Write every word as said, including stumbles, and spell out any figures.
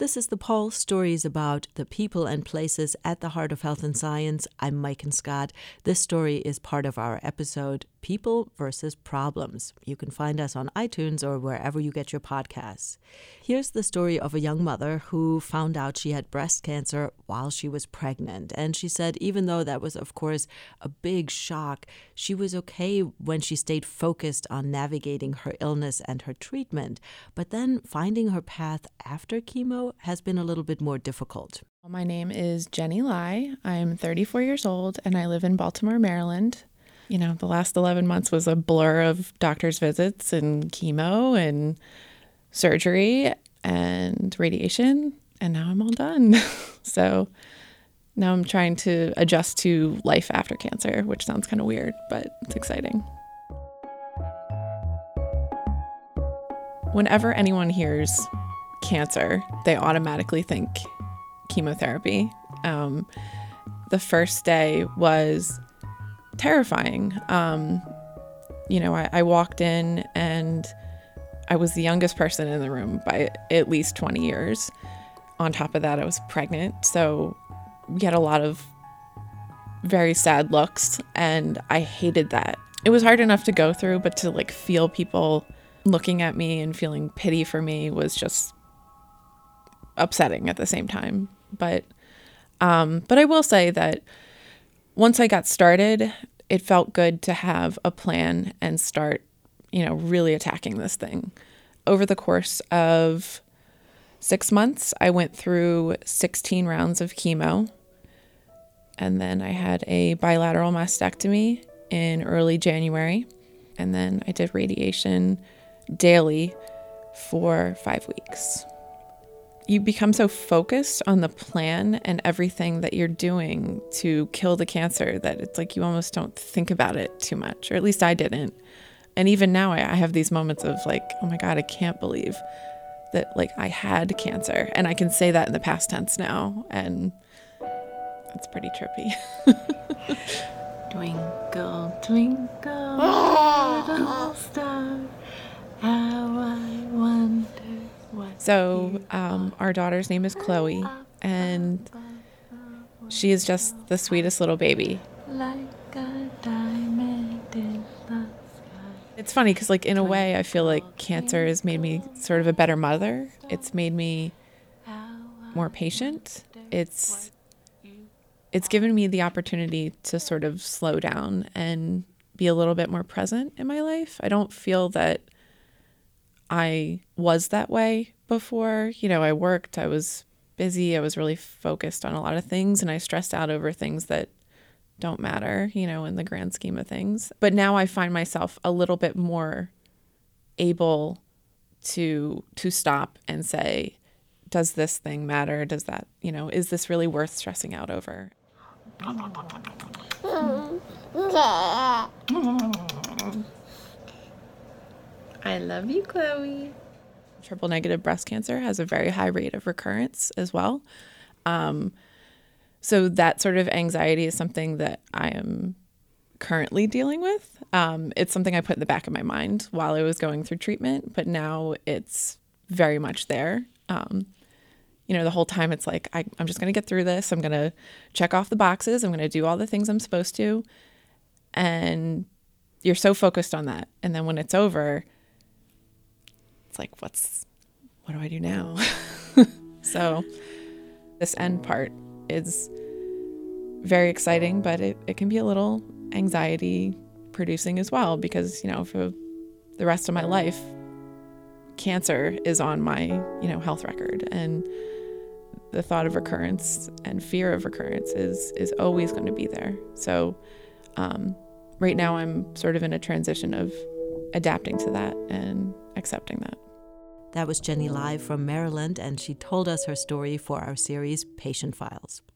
This is The Pulse, stories about the people and places at the heart of health and science. I'm Maiken Scott. This story is part of our episode, People versus Problems. You can find us on iTunes or wherever you get your podcasts. Here's the story of a young mother who found out she had breast cancer while she was pregnant. And she said even though that was, of course, a big shock, she was okay when she stayed focused on navigating her illness and her treatment. But then finding her path after chemo has been a little bit more difficult. My name is Jenny Lai. I'm thirty-four years old and I live in Baltimore, Maryland. You know, the last eleven months was a blur of doctor's visits and chemo and surgery and radiation, and now I'm all done. So now I'm trying to adjust to life after cancer, which sounds kind of weird, but it's exciting. Whenever anyone hears cancer, they automatically think chemotherapy. Um, the first day was terrifying. Um, you know, I, I walked in and I was the youngest person in the room by at least twenty years. On top of that, I was pregnant. So we had a lot of very sad looks and I hated that. It was hard enough to go through, but to like feel people looking at me and feeling pity for me was just upsetting at the same time. But um, but I will say that once I got started, it felt good to have a plan and start, you know, really attacking this thing. Over the course of six months, I went through sixteen rounds of chemo. And then I had a bilateral mastectomy in early January. And then I did radiation daily for five weeks. You become so focused on the plan and everything that you're doing to kill the cancer that it's like you almost don't think about it too much, or at least I didn't. And even now I I have these moments of like, oh my God, I can't believe that like I had cancer. And I can say that in the past tense now. And it's pretty trippy. Twinkle, twinkle, little star, how I wonder what. So um, our daughter's name is Chloe, and she is just the sweetest little baby. Like a diamond in the sky. It's funny because, like, in a way, I feel like cancer has made me sort of a better mother. It's made me more patient. It's it's given me the opportunity to sort of slow down and be a little bit more present in my life. I don't feel that I was that way before. You know, I worked, I was busy, I was really focused on a lot of things, and I stressed out over things that don't matter, you know, in the grand scheme of things. But now I find myself a little bit more able to to stop and say, does this thing matter? Does that, you know, is this really worth stressing out over? I love you, Chloe. Triple negative breast cancer has a very high rate of recurrence as well. Um, so that sort of anxiety is something that I am currently dealing with. Um, it's something I put in the back of my mind while I was going through treatment, but now it's very much there. Um, you know, the whole time it's like, I, I'm just going to get through this. I'm going to check off the boxes. I'm going to do all the things I'm supposed to. And you're so focused on that. And then when it's over, it's like, what's, what do I do now? So this end part is very exciting, but it, it can be a little anxiety producing as well, because, you know, for the rest of my life, cancer is on my, you know, health record, and the thought of recurrence and fear of recurrence is, is always going to be there. So, um, right now I'm sort of in a transition of adapting to that and accepting that. That was Jenny Lai from Maryland, and she told us her story for our series, Patient Files.